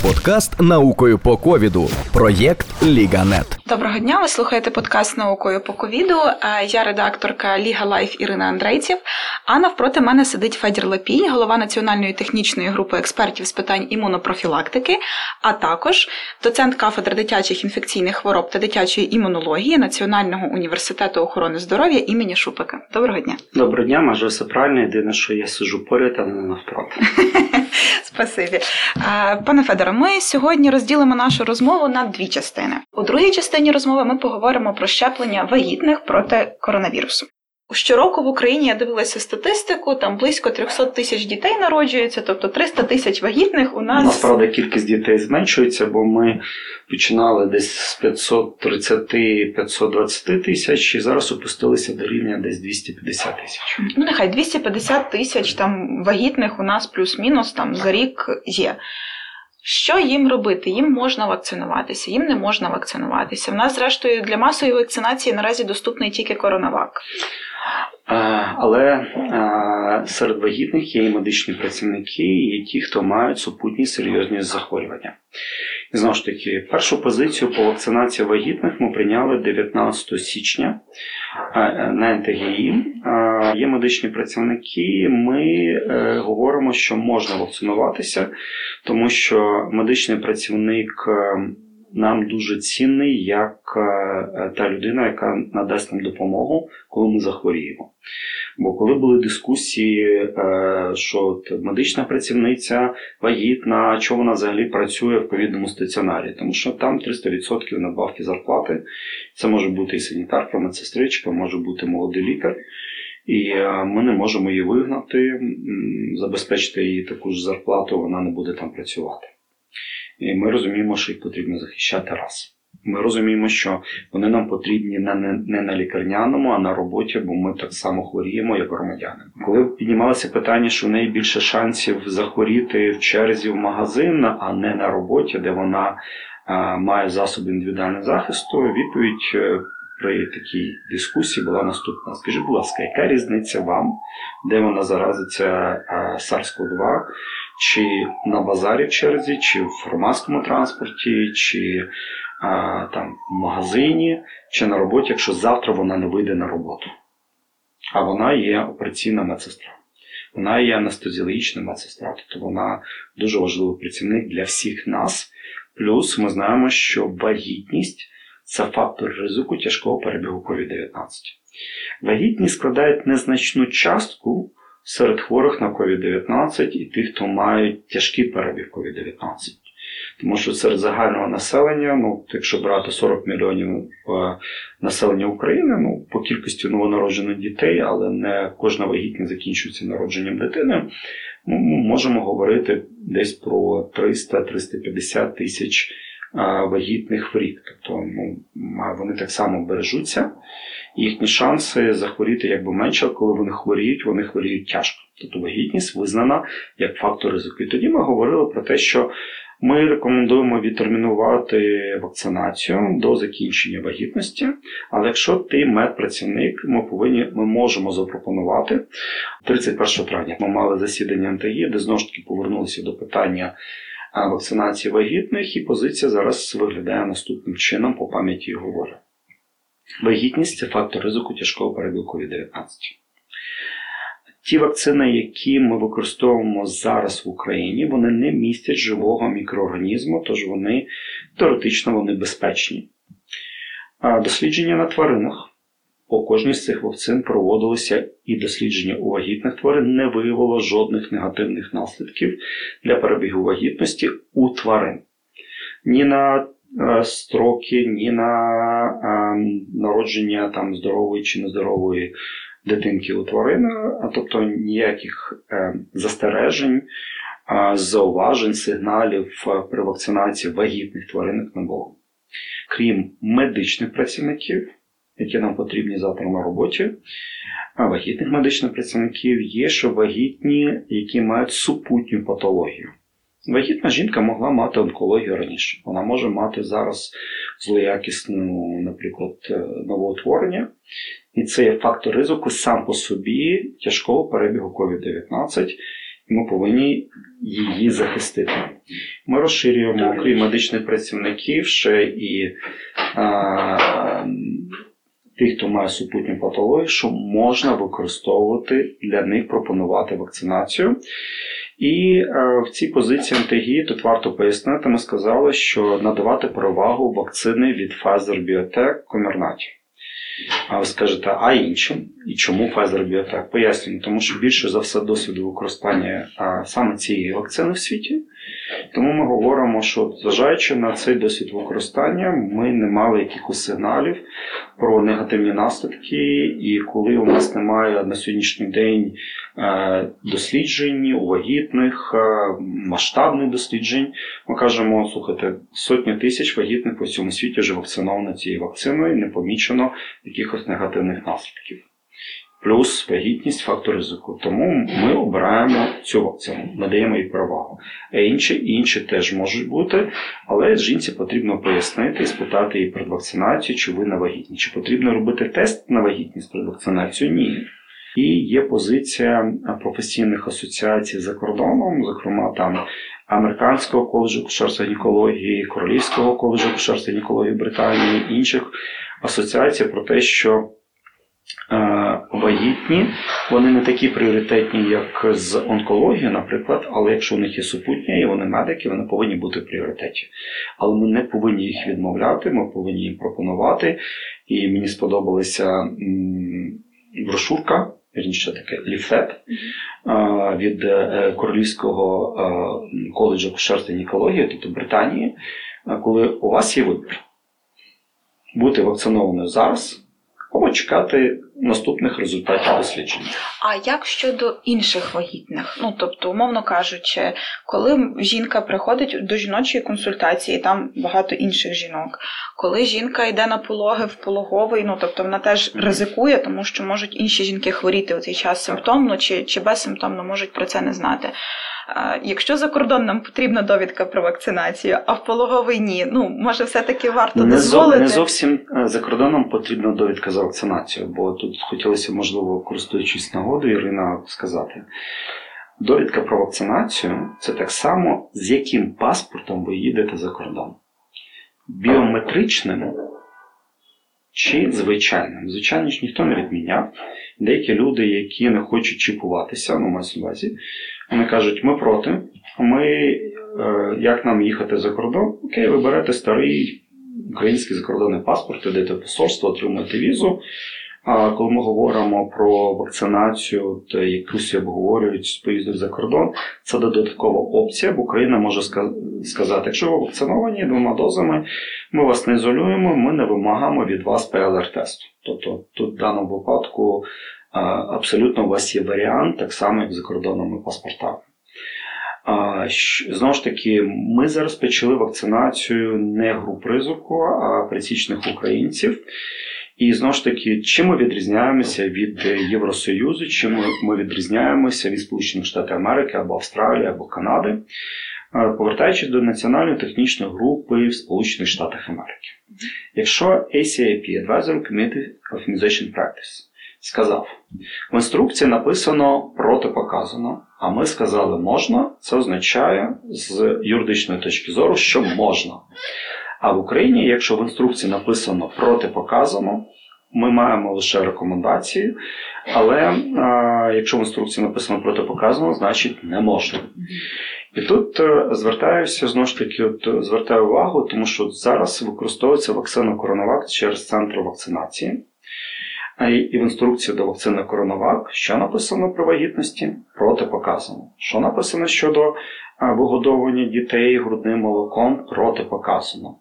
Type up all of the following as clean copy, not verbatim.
Подкаст «Наукою по ковіду». Проєкт «Ліга.нет». Доброго дня, ви слухаєте подкаст «Наукою по ковіду». Я редакторка Ліга Лайф Ірина Андрейців, а навпроти мене сидить Федір Лапій, голова Національної технічної групи експертів з питань імунопрофілактики, а також доцент кафедри дитячих інфекційних хвороб та дитячої імунології Національного університету охорони здоров'я імені Шупика. Доброго дня. Доброго дня, майже все правильно. Єдине, що я сиджу поряд, а не навпроти. Спасибі. Пане Федоре, ми сьогодні розділимо нашу розмову на дві частини. У другій частині розмови ми поговоримо про щеплення вагітних проти коронавірусу. Щороку в Україні, я дивилася статистику, там близько 300 тисяч дітей народжується, тобто 300 тисяч вагітних у нас... Насправді кількість дітей зменшується, бо ми починали десь з 530-520 тисяч і зараз опустилися до рівня десь 250 тисяч. Ну, нехай 250 тисяч там вагітних у нас плюс-мінус там за рік є. Що їм робити? Їм можна вакцинуватися, їм не можна вакцинуватися. В нас, зрештою, для масової вакцинації наразі доступний тільки коронавак. Але серед вагітних є і медичні працівники, і ті, хто мають супутні серйозні захворювання. І знову ж таки, першу позицію по вакцинації вагітних ми прийняли 19 січня на НТГІ. Є медичні працівники, ми говоримо, що можна вакцинуватися, тому що медичний працівник нам дуже цінний, як та людина, яка надасть нам допомогу, коли ми захворіємо. Бо коли були дискусії, що медична працівниця вагітна, що вона взагалі працює в ковідному стаціонарі, тому що там 300% надбавки зарплати. Це може бути і санітарка, медсестричка, може бути молодий лікар. І ми не можемо її вигнати, забезпечити їй таку ж зарплату, вона не буде там працювати. І ми розуміємо, що їх потрібно захищати раз. Ми розуміємо, що вони нам потрібні не на лікарняному, а на роботі, бо ми так само хворіємо, як громадяни. Коли піднімалося питання, що в неї більше шансів захворіти в черзі в магазин, а не на роботі, де вона має засоби індивідуального захисту, відповідь при такій дискусії була наступна. Скажіть, будь ласка, яка різниця вам, де вона заразиться SARS-CoV-2, чи на базарі в черзі, чи в громадському транспорті, чи там в магазині, чи на роботі, якщо завтра вона не вийде на роботу. А вона є операційна медсестра. Вона є анестезіологічна медсестра. Тобто вона дуже важливий працівник для всіх нас. Плюс ми знаємо, що вагітність – це фактор ризику тяжкого перебігу COVID-19. Вагітність складає незначну частку серед хворих на COVID-19 і тих, хто мають тяжкий перебіг COVID-19. Тому що серед загального населення, якщо брати 40 мільйонів населення України, по кількості новонароджених дітей, але не кожна вагітність закінчується народженням дитини, ми можемо говорити десь про 300-350 тисяч вагітних в рік. Тобто вони так само бережуться. Їхні шанси захворіти якби менше, коли вони хворіють тяжко. Тобто вагітність визнана як фактор ризику. І тоді ми говорили про те, що ми рекомендуємо відтермінувати вакцинацію до закінчення вагітності, але якщо ти медпрацівник, ми можемо запропонувати. 31 травня ми мали засідання НТГІ, де знову ж таки повернулися до питання вакцинації вагітних, і позиція зараз виглядає наступним чином, по пам'яті говорю. Вагітність – це фактор ризику тяжкого перебігу COVID-19. Ті вакцини, які ми використовуємо зараз в Україні, вони не містять живого мікроорганізму, тож теоретично безпечні. Дослідження на тваринах по кожній з цих вакцин проводилися, і дослідження у вагітних тварин не виявило жодних негативних наслідків для перебігу вагітності у тварин. Ні на строки, ні на народження здорової чи нездорової дитинки у тварини, тобто ніяких застережень, зауважень, сигналів при вакцинації вагітних тваринок не було. Крім медичних працівників, які нам потрібні завтра на роботі, вагітних медичних працівників є, що вагітні, які мають супутню патологію. Вагітна жінка могла мати онкологію раніше. Вона може мати зараз злоякісну, наприклад, новоутворення. І це є фактор ризику сам по собі тяжкого перебігу COVID-19. І ми повинні її захистити. Ми розширюємо, окрім медичних працівників, ще і тих, хто має супутню патологію, що можна використовувати, для них пропонувати вакцинацію. І в цій позиції НТГ, тут варто пояснити, ми сказали, що надавати перевагу вакцини від Pfizer-BioNTech Comirnaty. А ви скажете, а іншим? І чому Pfizer-BioNTech? Пояснюємо, тому що більше за все досвіду використання саме цієї вакцини в світі. Тому ми говоримо, що зважаючи на цей досвід використання, ми не мали якихось сигналів про негативні наслідки. І коли у нас немає на сьогоднішній день досліджень, у вагітних, масштабних досліджень, ми кажемо, слухайте, сотні тисяч вагітних по всьому світі вже вакциновано цією вакциною, не помічено якихось негативних наслідків. Плюс вагітність – фактор ризику. Тому ми обираємо цю вакцину, надаємо їй перевагу. А інші теж можуть бути, але жінці потрібно пояснити і спитати її перед вакцинацією, чи ви на вагітні. Чи потрібно робити тест на вагітність перед вакцинацією? Ні. І є позиція професійних асоціацій за кордоном, зокрема там Американського коледжу акушерства-гінекології, Королівського коледжу акушерства-гінекології Британії, інших асоціацій про те, що вагітні, вони не такі пріоритетні, як з онкологією, наприклад, але якщо у них є супутня і вони медики, вони повинні бути в пріоритеті. Але ми не повинні їх відмовляти, ми повинні їм пропонувати. І мені сподобалася брошурка, вірніше таке, ліфлет від Королівського коледжу акушерства-гінекології, тобто Британії, коли у вас є вибір бути вакцинованою зараз, або чекати наступних результатів досліджень. А як щодо інших вагітних? Тобто, умовно кажучи, коли жінка приходить до жіночої консультації, там багато інших жінок. Коли жінка йде на пологи в пологовий, тобто вона теж ризикує, тому що можуть інші жінки хворіти у цей час симптомно чи безсимптомно, можуть про це не знати. Якщо за кордон нам потрібна довідка про вакцинацію, а в пологовий ні, може все-таки варто дозволити? Не зовсім за кордоном потрібна довідка за вакцинацію, бо тут хотілося, можливо, користуючись нагодою, Ірина, сказати. Довідка про вакцинацію – це так само, з яким паспортом ви їдете за кордон. Біометричним чи звичайним. Звичайно ж ніхто не відміняв. Деякі люди, які не хочуть чіпуватися, мається на увазі, вони кажуть, ми проти, як нам їхати за кордон? Окей, ви берете старий український закордонний паспорт, йдете в посольство, отримуєте візу. А коли ми говоримо про вакцинацію, якусь обговорюють з поїздок за кордон, це додаткова опція, бо Україна може сказати, якщо ви вакциновані 2 дозами, ми вас не ізолюємо, ми не вимагаємо від вас ПЛР-тесту. Тобто тут в даному випадку абсолютно у вас є варіант, так само, як з закордонними паспортами. Знову ж таки, ми зараз почали вакцинацію не груп ризику, а пересічних українців. І, знову ж таки, чим ми відрізняємося від Євросоюзу, чим ми відрізняємося від Сполучених Штатів Америки, або Австралії, або Канади, повертаючись до Національної технічної групи в Сполучених Штатах Америки. Якщо ACIP, Advisory Committee of Immunization Practice, сказав, в інструкції написано протипоказано, а ми сказали можна, це означає з юридичної точки зору, що можна. А в Україні, якщо в інструкції написано протипоказано, ми маємо лише рекомендації, але якщо в інструкції написано протипоказано, значить не можна. І тут звертаюся, знову ж таки, звертаю увагу, тому що зараз використовується вакцина CoronaVac через центр вакцинації. І в інструкції до вакцини CoronaVac, що написано про вагітності? Протипоказано. Що написано щодо вигодовування дітей грудним молоком? Протипоказано.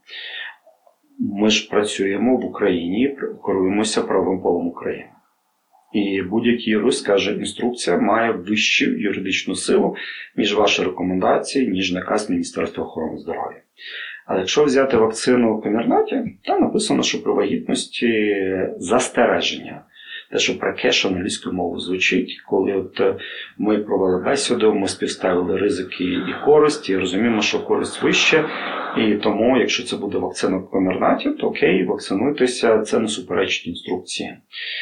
Ми ж працюємо в Україні, керуємося правовим полем України. І будь-який юрист скаже, інструкція має вищу юридичну силу, ніж ваші рекомендації, ніж наказ Міністерства охорони здоров'я. Але якщо взяти вакцину Comirnaty, там написано, що при вагітності застереження. Те, що precaution англійською мовою звучить, коли ми провели бесіду, ми співставили ризики і користь, і розуміємо, що користь вища, і тому, якщо це буде вакцина Comirnaty, то окей, вакцинуйтеся, це не суперечить інструкції.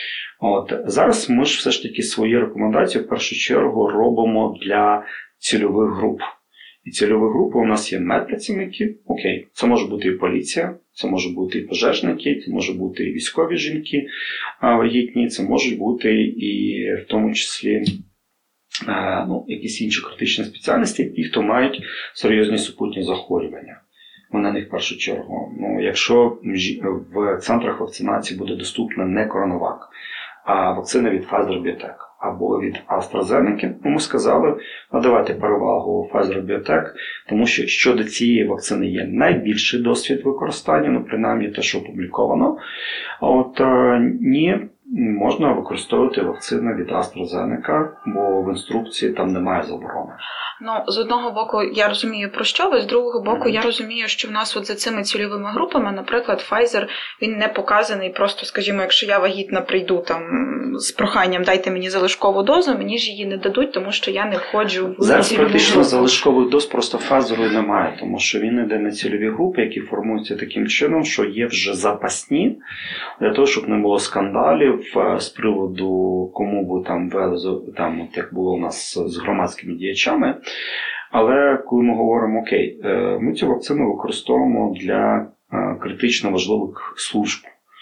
Зараз ми ж все ж таки свої рекомендації в першу чергу робимо для цільових груп. І цільові групи у нас є медпрацівники, окей, це може бути і поліція, це може бути і пожежники, це може бути і військові жінки вагітні, це можуть бути і в тому числі якісь інші критичні спеціальності, ті, хто мають серйозні супутні захворювання. На них в першу чергу. Якщо в центрах вакцинації буде доступна не CoronaVac, а вакцина від Pfizer-BioNTech або від AstraZeneca, ми сказали, давайте перевагу Pfizer-BioNTech, тому що щодо цієї вакцини є найбільший досвід використання, принаймні те, що опубліковано. Ні, можна використовувати вакцину від AstraZeneca, бо в інструкції там немає заборони. З одного боку, я розумію, про що ви, з другого боку, я розумію, що в нас за цими цільовими групами, наприклад, Pfizer, він не показаний просто, скажімо, якщо я вагітна прийду там з проханням дайте мені залишкову дозу, мені ж її не дадуть, тому що я не входжу в зараз практично залишкових доз просто Pfizer немає, тому що він йде на цільові групи, які формуються таким чином, що є вже запасні, для того, щоб не було скандалів з приводу, кому би там вели, як було у нас з громадськими діячами. Але коли ми говоримо, окей, ми цю вакцину використовуємо для критично важливих служб.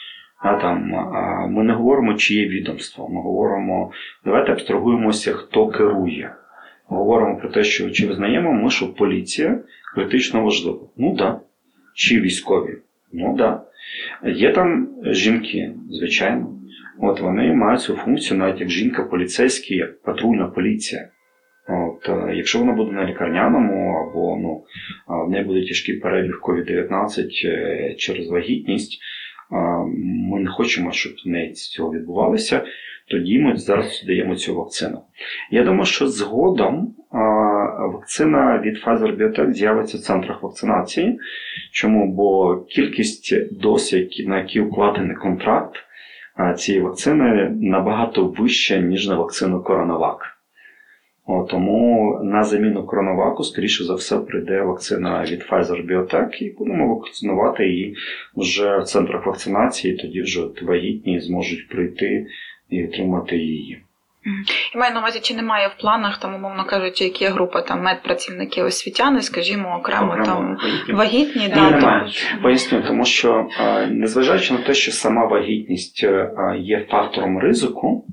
Ми не говоримо, чиє відомство. Ми говоримо, давайте абстрагуємося, хто керує. Ми говоримо про те, що чи визнаємо ми, що поліція критично важлива. Да. Чи військові? Да. Є там жінки, звичайно. Вони мають свою функцію навіть як жінка поліцейська, як патрульна поліція. Якщо вона буде на лікарняному, або в неї буде тяжкий перебіг COVID-19 через вагітність, ми не хочемо, щоб в неї цього відбувалося, тоді ми зараз даємо цю вакцину. Я думаю, що згодом вакцина від Pfizer-BioNTech з'явиться в центрах вакцинації. Чому? Бо кількість доз, на які укладений контракт цієї вакцини, набагато вища, ніж на вакцину CoronaVac. Тому на заміну CoronaVac, скоріше за все, прийде вакцина від Pfizer-BioNTech і будемо вакцинувати її вже в центрах вакцинації, тоді вже вагітні зможуть прийти і отримати її. Я маю на увазі, чи немає в планах, умовно кажучи, які є група, освітяники, освітяни, скажімо, окремо вагітні? Немає. Поясню, тому що, незважаючи на те, що сама вагітність є фактором ризику,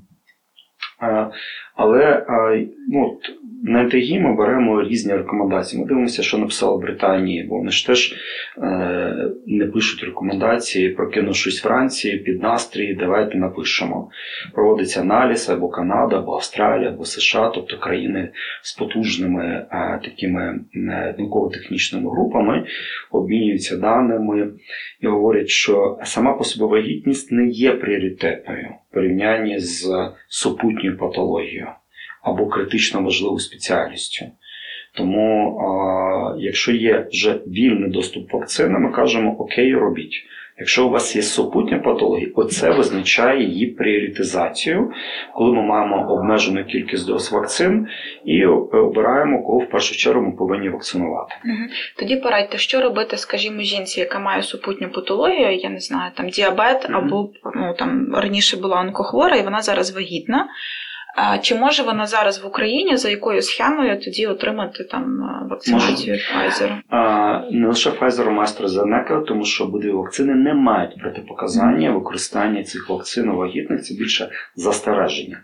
але на НТГ ми беремо різні рекомендації. Ми дивимося, що написала Британія, бо вони ж теж не пишуть рекомендації, прокинувшись Франції, під настрій, давайте напишемо. Проводиться аналіз або Канада, або Австралія, або США, тобто країни з потужними такими науково-технічними групами, обмінюються даними і говорять, що сама по собі вагітність не є пріоритетною в порівнянні з супутньою патологією або критично важливою спеціальністю. Тому, якщо є вже вільний доступ вакцини, ми кажемо, окей, робіть. Якщо у вас є супутня патологія, оце визначає її пріоритизацію, коли ми маємо обмежену кількість доз вакцин і обираємо, кого в першу чергу ми повинні вакцинувати. Тоді порадьте, що робити, скажімо, жінці, яка має супутню патологію, я не знаю, діабет, або раніше була онкохвора, і вона зараз вагітна. Чи може вона зараз в Україні за якою схемою тоді отримати вакцинацію від Pfizer? Не лише Pfizer, а AstraZeneca, тому що обидві вакцини не мають протипоказання використання цих вакцин у вагітних, це більше застереження.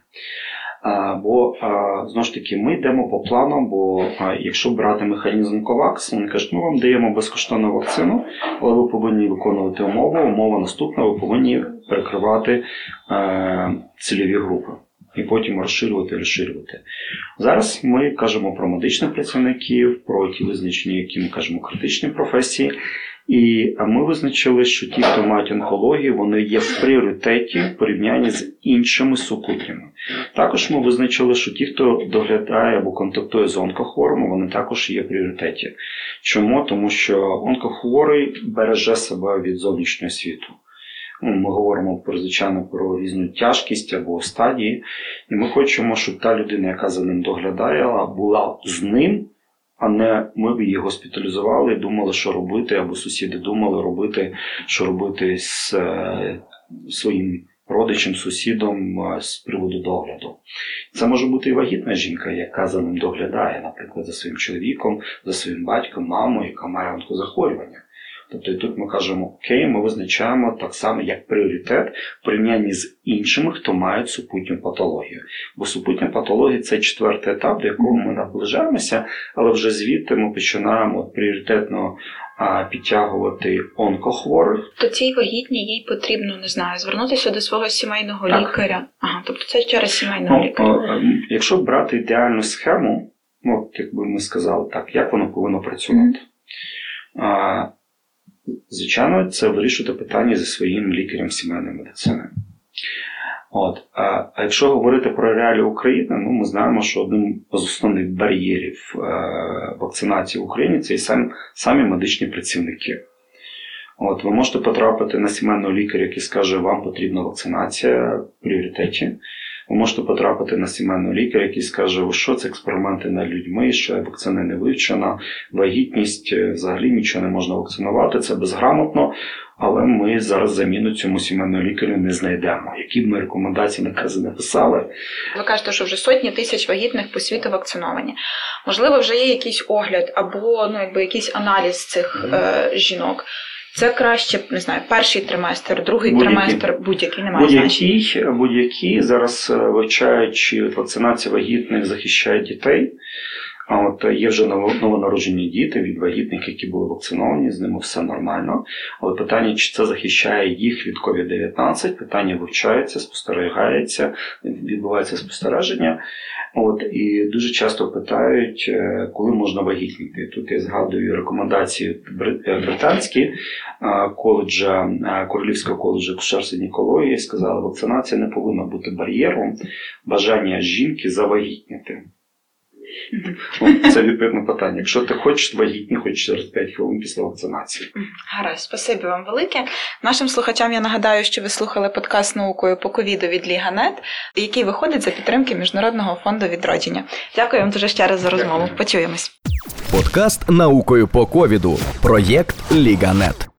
Бо, знову ж таки, ми йдемо по плану, бо якщо брати механізм COVAX, вони кажуть, ми вам даємо безкоштовну вакцину, але ви повинні виконувати умови. Умова наступна, ви повинні перекривати цільові групи. І потім розширювати. Зараз ми кажемо про медичних працівників, про ті визначення, які ми кажемо критичні професії. І ми визначили, що ті, хто мають онкологію, вони є в пріоритеті в порівнянні з іншими супутніми. Також ми визначили, що ті, хто доглядає або контактує з онкохворими, вони також є в пріоритеті. Чому? Тому що онкохворий береже себе від зовнішнього світу. Ми говоримо, звичайно, про різну тяжкість або стадії. І ми хочемо, щоб та людина, яка за ним доглядає, була з ним, а не ми б її госпіталізували і думали, що робити, або сусіди думали робити, що робити з своїм родичем, сусідом з приводу догляду. Це може бути і вагітна жінка, яка за ним доглядає, наприклад, за своїм чоловіком, за своїм батьком, мамою, яка має онкозахворювання. Тобто і тут ми кажемо, окей, ми визначаємо так само як пріоритет в порівнянні з іншими, хто мають супутню патологію. Бо супутня патологія – це 4-й етап, до якого ми наближаємося, але вже звідти ми починаємо пріоритетно підтягувати онкохворих. То цій вагітній їй потрібно, не знаю, звернутися до свого сімейного лікаря. Ага, тобто це через сімейного лікаря. Якщо брати ідеальну схему, як би ми сказали, так, як воно повинно працювати? Звичайно, це вирішувати питання зі своїм лікарем сімейної медицини. А якщо говорити про реалії України, ми знаємо, що одним з основних бар'єрів вакцинації в Україні – це і самі медичні працівники. Ви можете потрапити на сімейного лікаря, який скаже, вам потрібна вакцинація в пріоритеті. Ви можете потрапити на сімейного лікаря, який скаже, що це експерименти над людьми, що вакцина не вивчена, вагітність, взагалі нічого не можна вакцинувати, це безграмотно, але ми зараз заміну цьому сімейному лікарю не знайдемо. Які б ми рекомендації, накази не писали. Ви кажете, що вже сотні тисяч вагітних по світу вакциновані. Можливо, вже є якийсь огляд або якийсь аналіз цих жінок. Це краще, не знаю, перший триместр, другий триместр, будь-який, немає значення. Будь-які зараз вивчають, чи вакцинація вагітних захищає дітей. Є вже новонароджені діти від вагітних, які були вакциновані, з ними все нормально. Але питання, чи це захищає їх від COVID-19, питання вивчається, спостерігається, відбувається спостереження. І дуже часто питають, коли можна вагітніти. Тут я згадую рекомендації британські коледжа, Королівського коледжу акушерства і гінекології, сказали, вакцинація не повинна бути бар'єром бажання жінки завагітніти. Це відповідне питання. Якщо ти хочеш вагітні, хоч через 5 хвилин після вакцинації. Гаразд, спасибі вам велике. Нашим слухачам я нагадаю, що ви слухали подкаст «Наукою по ковіду» від Ліга.нет, який виходить за підтримки Міжнародного фонду відродження. Дякую вам дуже ще раз за розмову. Почуємось. Подкаст «Наукою по ковіду». Проєкт Ліга.нет.